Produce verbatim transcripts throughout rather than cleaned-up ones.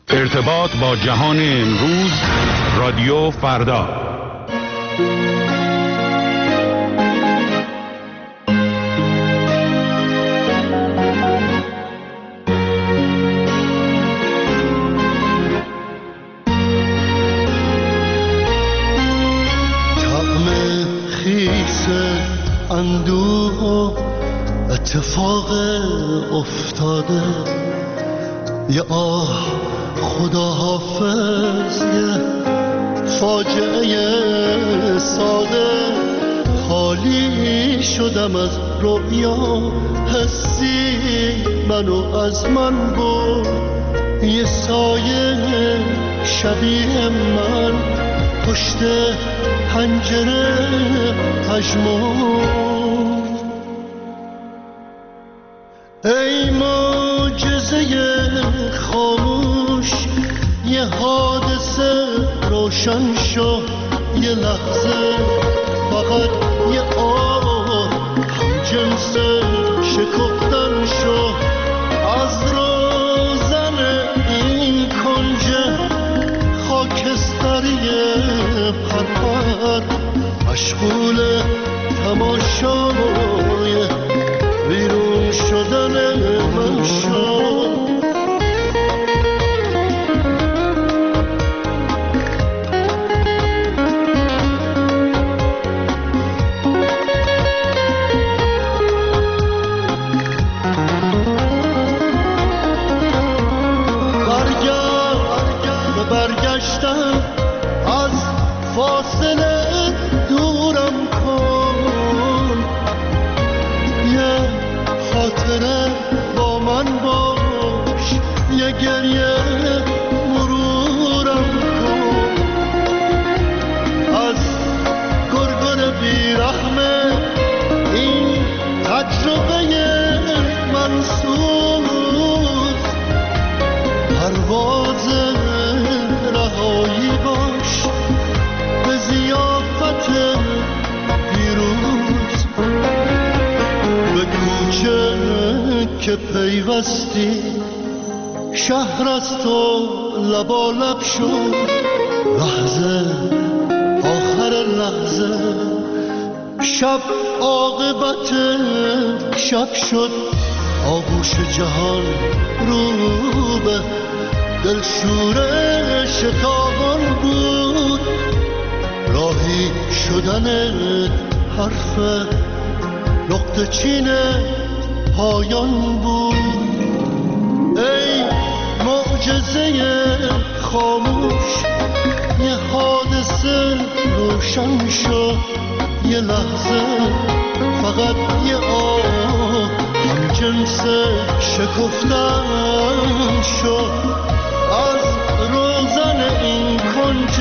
ارتباط با جهان امروز، رادیو فردا. طعم خیس اندوه و اتفاق افتاده، یه آه خدا حافظ، یه فاجعه ساده. خالی شدم از رویا، حسی منو از من برد. یه سایه شبیه من پشت پنجره پژمرد. ای معجزه خاموش، یه حادثه روشن شو. یه لحظه فقط یه آه هم جنس شکفتن شو. از روزن این کنج خاکستری پرپر، مشغول تماشای بیرون شدن من شو. برگشتم از فاصله دورم کن، یه خاطره با من باش، یه گریه مرورم کن. از گرگن بیرحمه این تجربه منسوز، پرواز رهایی باش به ضیافت پیروز. به کوچه که پیوستی شهر از تو لبالب شد. لحظه آخر لحظه شب عاقبت شب شد. آغوش جهان رو به دلشور شتابان بود. راهی شدن حرف نقطه چین پایان بود. ای معجزه خاموش، یه حادثه روشن شد. یه لحظه فقط یه آه هم جنس شکفتن شد. از روزن این کنج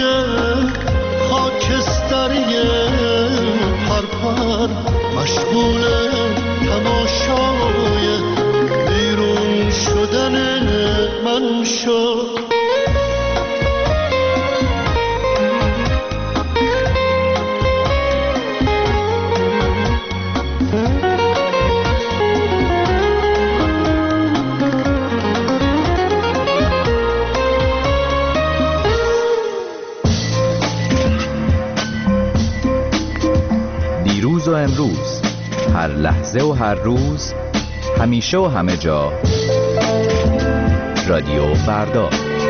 خاکستری پرپر، مشغول تماشای بیرون شدن من شد. و امروز، هر لحظه و هر روز، همیشه و همه جا، رادیو فردا.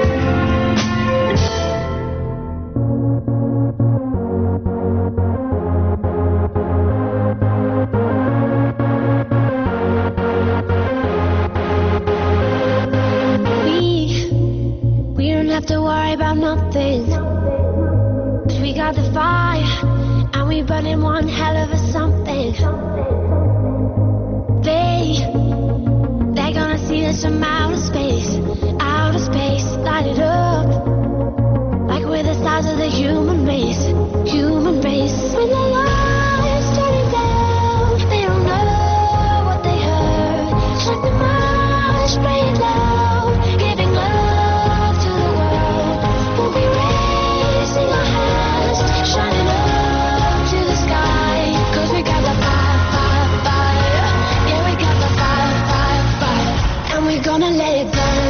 Running one hell of a something. They, they're gonna see us from outer space, outer space, light it up, like we're the stars of the human race, human race. When the lights turning down, they don't know what they heard. Shut them out, spray it loud, giving love to the world. We'll be raising our hands, shining up. Gonna let it burn.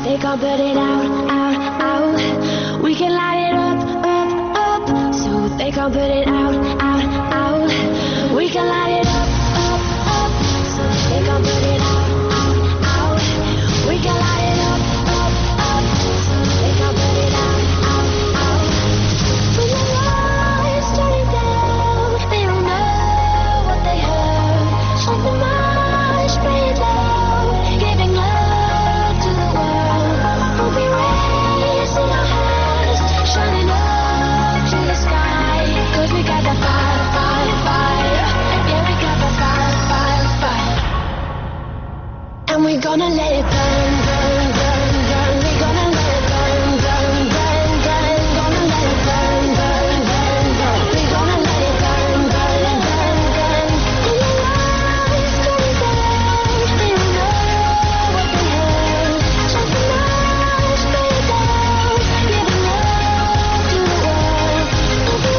they can't put it out, out, out. We can light it up, up, up, so they can't put it out, out, out. We can light it up, up, up, so they can't put it out, out, out. We can light it up, up, up, so they can't put it out, out, out. When the lights turning down, they don't know what they heard. Shut the march, bring it down, giving love to the world. We'll be raising our hands, shining up to the sky. 'Cause we got the fire, fire, fire. Yeah, we got the fire, fire, fire. And we're gonna let it burn, burn, burn, burn. We're gonna let it burn, burn, burn, burn. Gonna let it burn, burn, burn, burn. We're gonna let it burn, burn, burn, burn. In the lights going down, they don't know what they heard. Shut the lights, bring it down, giving love to the world. We'll be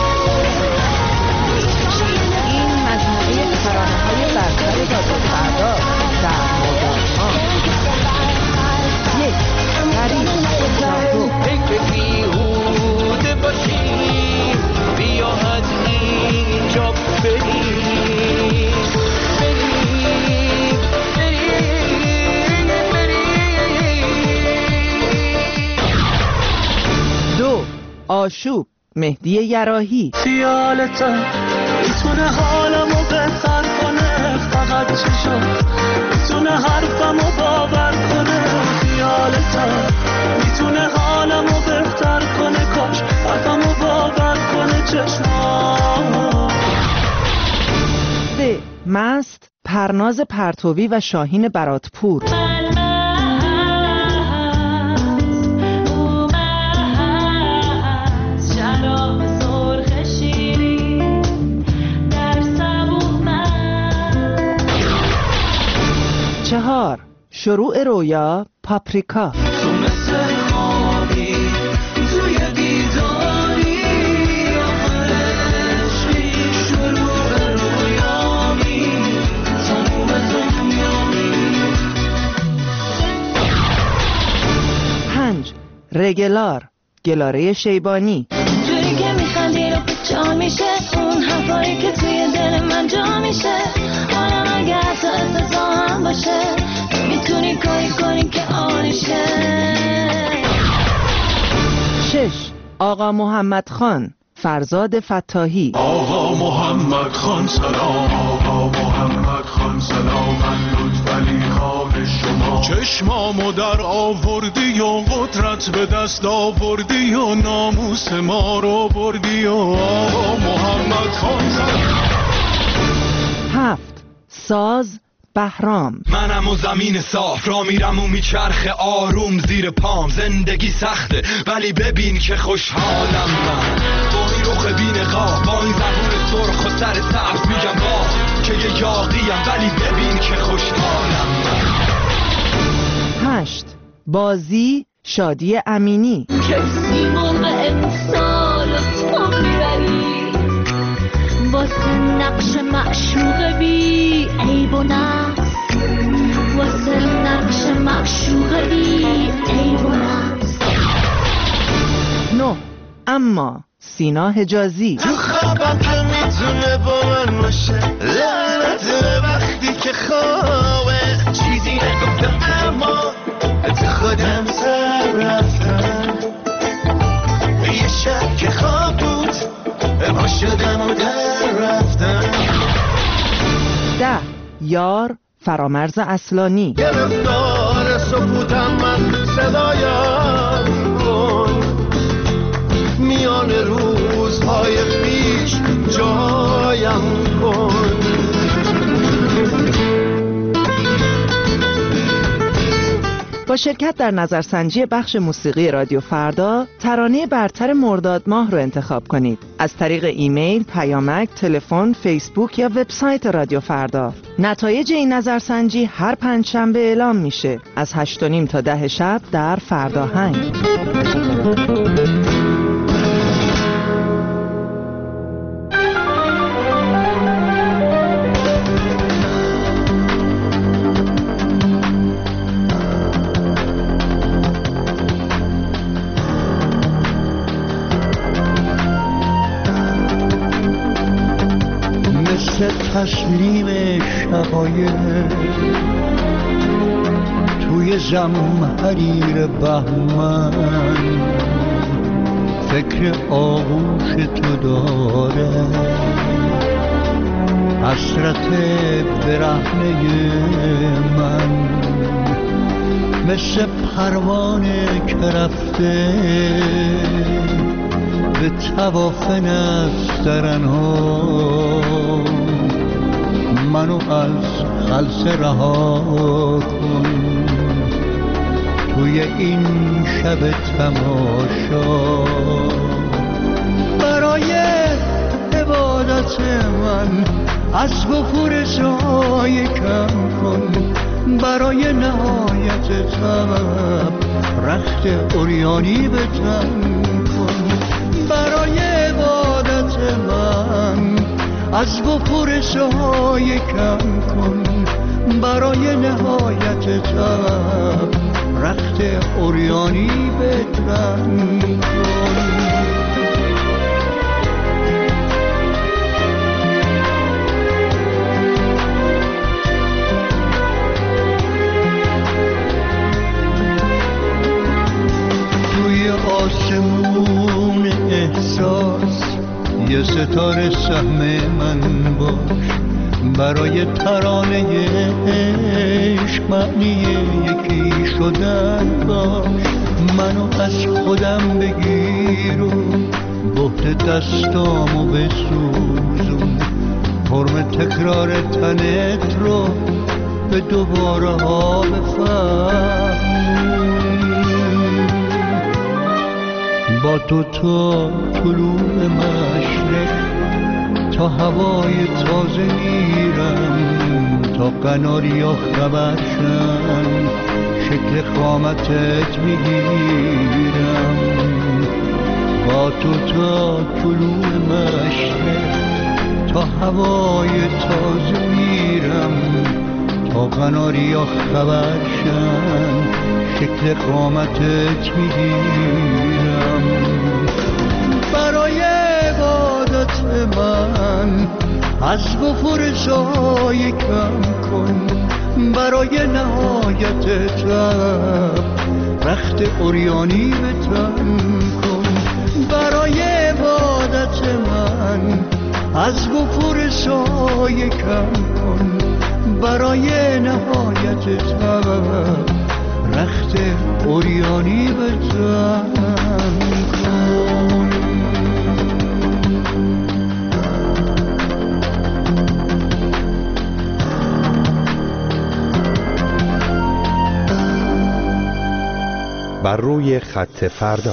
این مجموعه ترانه‌های برتر رادیو فردا در مدت ها. یک غریب راهرو. فکر بیهوده باشیم، بیا از اینجا بریم، بریم، بریم، بریم. دو آشوب مهدی یراحی. خیالت میتونه حالمو بهتر کنه، فقط چی شد میتونه حرفمو باور کنه. خیالت میتونه حالمو بهتر کنه، کاش حرفمو باور کنه چشمام. سه مست پرناز پرتوی و شاهین براتپور. چهار شروع رویا پاپریکا. تو مثل خوابی توی دیداری، آخرشی شروع رویامی، تموم دنیامی. پنج رگلار گلاره شیبانی. جوری که میخندی رو جا میشه، اون حرفایی که توی دل من جا میشه. حالا اگه حتی استثنا هم باشه، میتونی کاری کنی که عالیشه. شش آقا محمد خان فرزاد فتاحی. آقا محمد خان سلام، آقا محمد خان سلام. من لطفعلی خان شما، چشمامو در آوردی و قدرت به دست آوردی و ناموس ما رو بردی و آقا محمد خان سلام. هفت ساز بهرام. منم و زمین صاف را میرم و میچرخه آروم زیر پام. زندگی سخته ولی ببین که خوشحالم من، با این رخ بی‌نقاب، با این زبون سرخ و سر سبز میگم با که یه یاغیم، ولی ببین که خوشحالم من. هشت بازی شادی امینی. کسی مرغ امسال تو میبری، واسه نقش معشوق بی عیب و نقص، واسه نقش معشوق بی عیب و نقص. نه اما سینا حجازی. تو خوابم که میتونه با من باشه، لعنت وقتی که خوابه چیزی نگفتم اما تو خودم سر رفتم. یه شب که خواب بود ما شدم و در رفتم. ده یار فرامرز اصلانی. گرفتار سکوتم من صدایم کن، میان روزهای پیش جایم کن. با شرکت در نظرسنجی بخش موسیقی رادیو فردا، ترانه برتر مرداد ماه رو انتخاب کنید از طریق ایمیل، پیامک، تلفن، فیسبوک یا وبسایت رادیو فردا. نتایج این نظرسنجی هر پنجشنبه اعلام میشه از هشت و نیم تا ده شب در فرداهنگ. تسلیم شقایق توی زمحریر بهمن فکر آغوش تو داره حسرت برهنه من مثل پروانه که رفته به طواف نسترنها منو از خلسه رها کن توی این شب تماشا برای عبادت من از وفور سایه کم کن برای نهایت طلب رخت عریانی به تن کن برای عبادت من از وفور سایه کم کن برای نهایت طلب رخت عریانی به تن کن آسمون احساس یه ستاره سهم من باش برای ترانه عشق معنی یکی شدن باش منو از خودم بگیر و بهت دستامو بسوزون حرم تکرار تنت رو به دوباره ها بفهم با تو تا طلوع مشرق تا هوای تازه میرم تا قناریا خبرشن شکل قامتت میگیرم با تو تا طلوع مشرق تا هوای تازه میرم تا قناریا خبرشن شکل قامتت میگیرم برای عبادت من از وفور سایه کم کن برای نهایت طلب رخت عریانی به تن کن برای عبادت من از وفور سایه کم کن برای نهایت طلب رخت عریانی به تن کن بر روی خط فردا.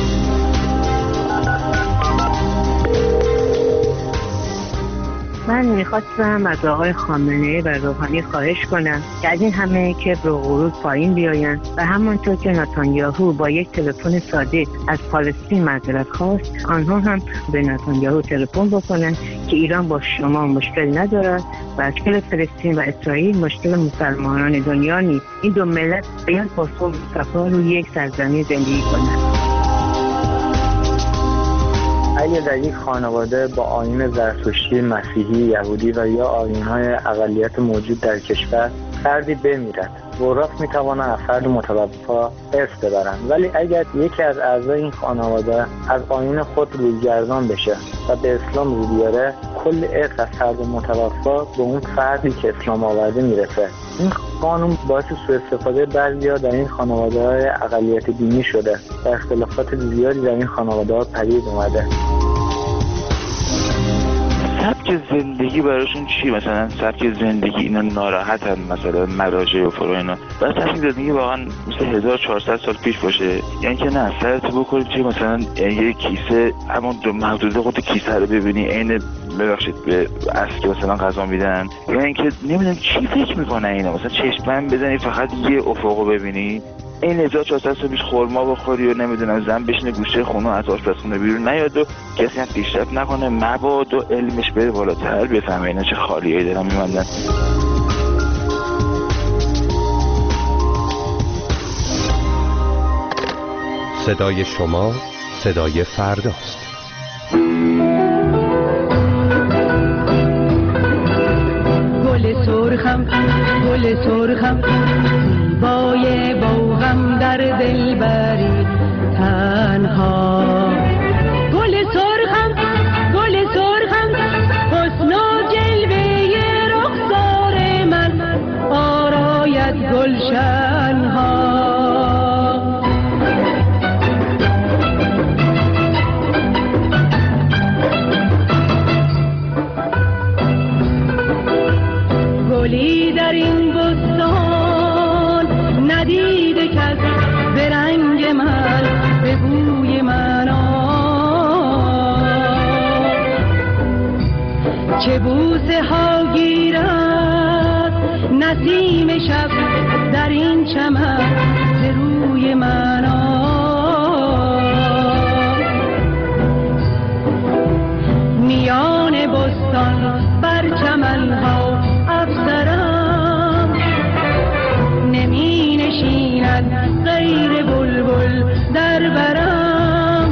من میخواستم از آقای خامنه‌ای و روحانی خواهش کنم که از این همه کبر و غرور پایین بیاین و همانطور که نتانیاهو با یک تلفن ساده از پالستین معذرت خواست آنها هم به نتانیاهو تلفن بکنن که ایران با شما مشکل ندارد و اشکال فلسطین و اسرائیل مشکل مسلمانان دنیا نیست. این دو ملت باید با صلح و صفا روی یک سرزمین زندگی کنند. اگر در یک خانواده با آیین زرتشتی، مسیحی، یهودی و یا آیین‌های اقلیت موجود در کشور فردی بمیرد، وراث می‌توانند از فرد متوفا ارث ببرند، ولی اگر یکی از اعضای این خانواده از آیین خود رویگردان بشه و به اسلام رو بیاره، کل ارث از فرد متوفا به اون فردی که اسلام آورده میرسه. این قانون باعث سوء استفاده بعضی‌ها در این خانواده‌های اقلیت دینی شده و اختلافات زیادی در این خانواده‌ها پدید اومده. سبک زندگی براشون چی؟ مثلا سبک زندگی اینا ناراحتن، مثلا مراجع و فرو اینا، بعد سبک زندگی واقعا مثل هزار و چهارصد سال پیش باشه، یعنی که نه سرت بکنی چه مثلا یه کیسه همون دو محدوده خود کیسه رو ببینی عین ببخشید به اصل که مثلا غذا میدن، یعنی اینکه نمیدونم چی فکر میکنن اینا، مثلا چشمم بزنی فقط یه افقو ببینی، این هزار و چهارصد سال پیش خورما بخوری و نمیدونم زن بشینه گوشه خونه از آشپزخونه بیرون نیاد و کسی هم پیشرفت نکنه، مباد و علمش بره بالاتر، بفهمه اینا چه خالیایی دارن میماندن. صدای شما صدای فرداست. گل سرخم زیبای باغم در دل بری تنها گل سرخم گل سرخم حسن و جلوه رخسار من آراید گلشنها گلی در این بستان ندیده کس به رنگ من به بوی من چه بوسه ها گیرد نسیم شب در این چمن به روی من میان بستان بر چمن ها افسرم نمی نشیند غیر بلبل در برم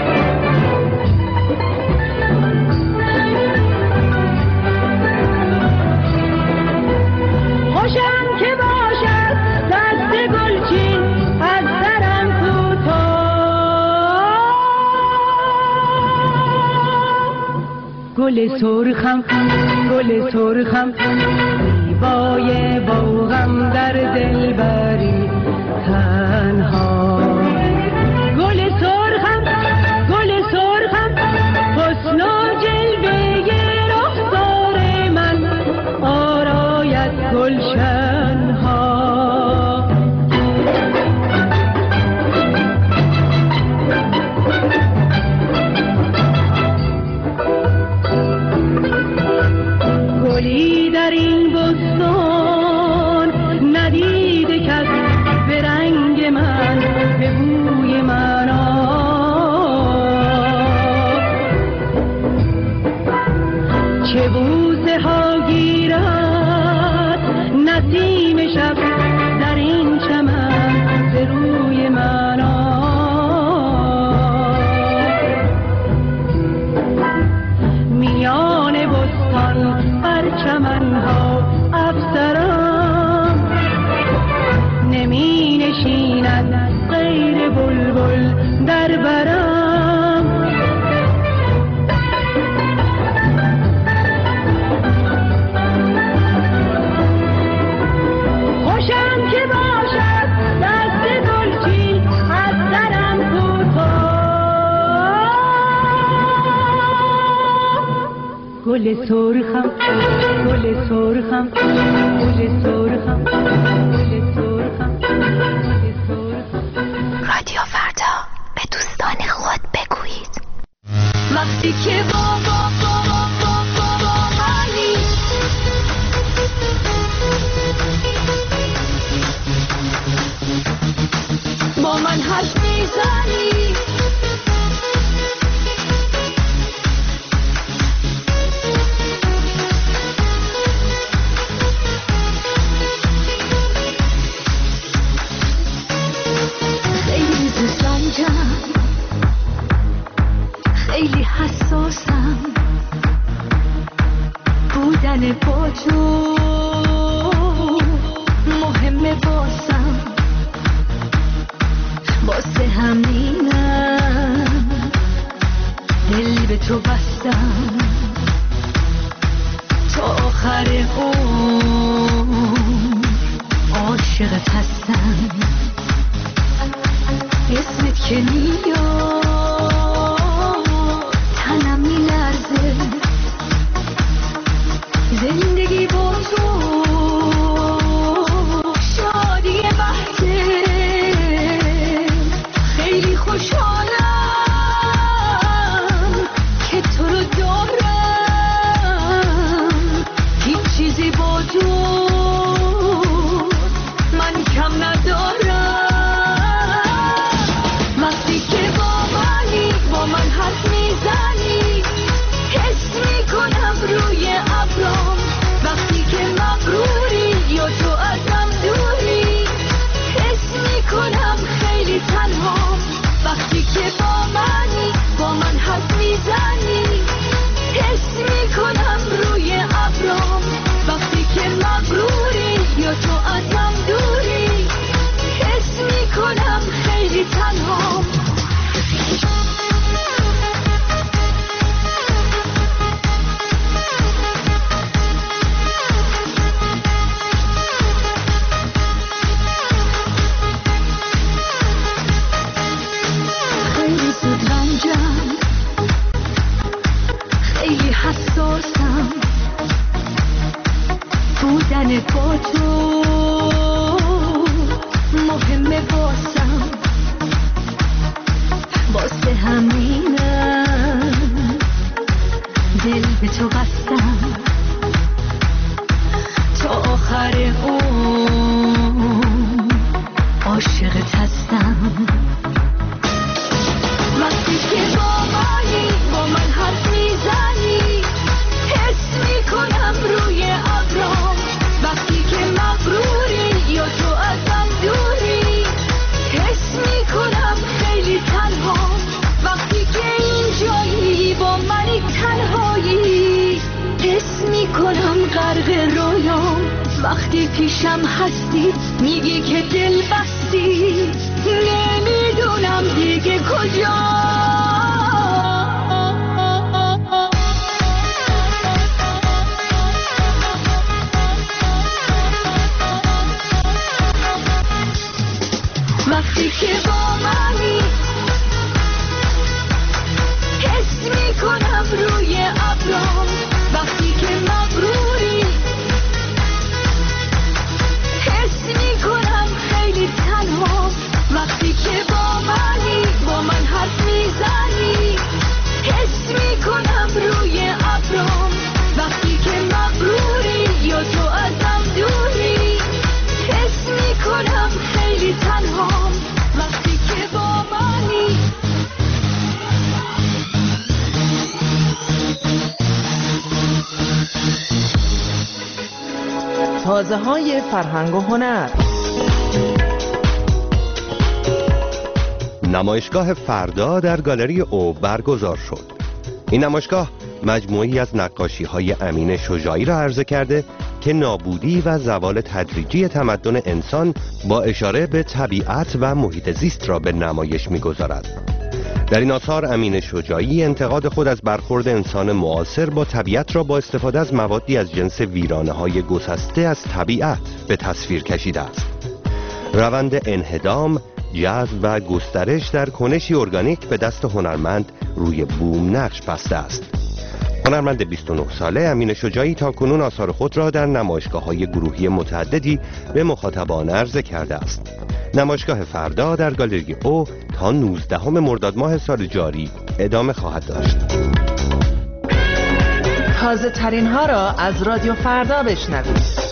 خوشم که باشد دست گلچین از سرم کوتاه گل سرخم گل سرخم زیبای باغم در دل بری تنها گل سرخم گل سرخم حسن و جلوه رخسار من آراید گلشنها گلی در این بستان ندیده کس به رنگ من به بوی من چه بوسه ها گیرد نسیم شب در این چمن به روی من میان بستان بر چمن ها افسرم نمی نشیند غیر بلبل در برم خوشم که باشد دست گلچین از سرم کوتاه گل سرخم گل سرخم گل سرخم گل سرخم گل سرخم رادیو فردا به دوستان خود بگویید وقتی که با با با با با با منی با من حرف میزنی خیلی زنجم خیلی حساسم بودن با تو مهمه باسم واسه همینم دل به تو بستم تا آخر عمر عاشقت هستم اسمت که میاد تنم میلرزه زندگی با تو شادی بحته خیلی خوشحالم که تو رو دارم هیچ چیزی با تو من کم ندارم وقتی که با میکنم. وقتی که با منی با من حرف میزنی حس میکنم روی ابرام. وقتی که مغروری یا تو ازم دوری حس میکنم خیلی تنها. وقتی که اینجایی با منی تنهایی حس میکنم غرق رویام. وقتی پیشم هستی میگی که دل بستی نمیدونم دیگه کجا. وقتی که با منی حس میکنم روی ابرام. وقتی که مغروری حس میکنم خیلی تنها. وقتی که با منی با من حرف میزنی حس میکنم روی ابرام. وقتی که مغروری یا تو ازم دوری حس میکنم خیلی تنها. وقتی که با منی تازه های فرهنگ و هنر. نمایشگاه فردا در گالری او برگزار شد. این نمایشگاه مجموعی از نقاشی‌های امین شجاعی را عرضه کرده که نابودی و زوال تدریجی تمدن انسان با اشاره به طبیعت و محیط زیست را به نمایش می‌گذارد. در این آثار امین شجاعی انتقاد خود از برخورد انسان معاصر با طبیعت را با استفاده از موادی از جنس ویرانه‌های گسسته از طبیعت به تصویر کشیده است. روند انهدام، جذب و گسترش در کنشی ارگانیک به دست هنرمند روی بوم نقش بسته است. هنرمند بیست و نه ساله امین شجاعی تاکنون آثار خود را در نمایشگاه‌های گروهی متعددی به مخاطبان عرضه کرده است. نمایشگاه فردا در گالری او تا نوزدهم مرداد ماه سال جاری ادامه خواهد داشت. تازه ترین ها را از رادیو فردا بشنوید.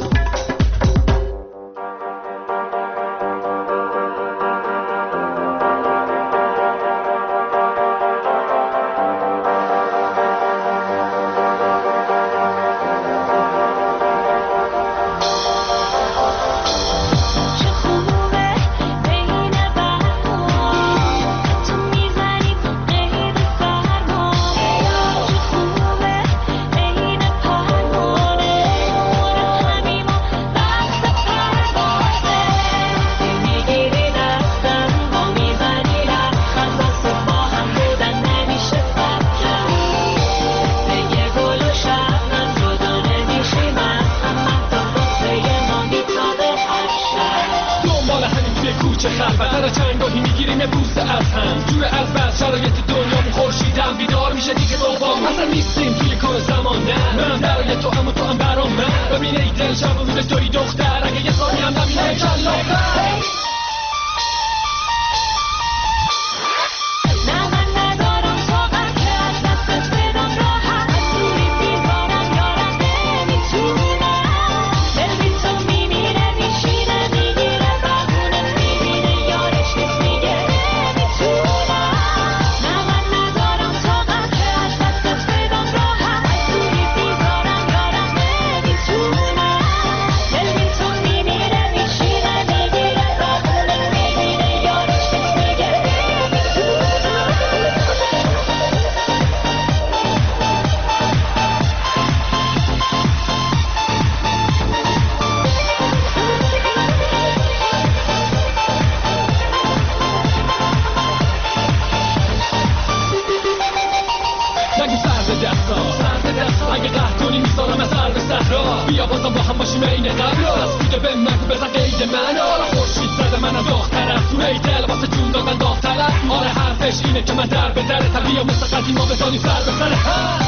بیا بازم با هم باشیم این قبلا بوده به من بزن قید من آره خورشید زده من از داغ طرف تو ای دل واسه جون دادن داغ طرف آره حرفش اینه که من در به در طبیعه مثل قدیما بزنیم سر به سر هم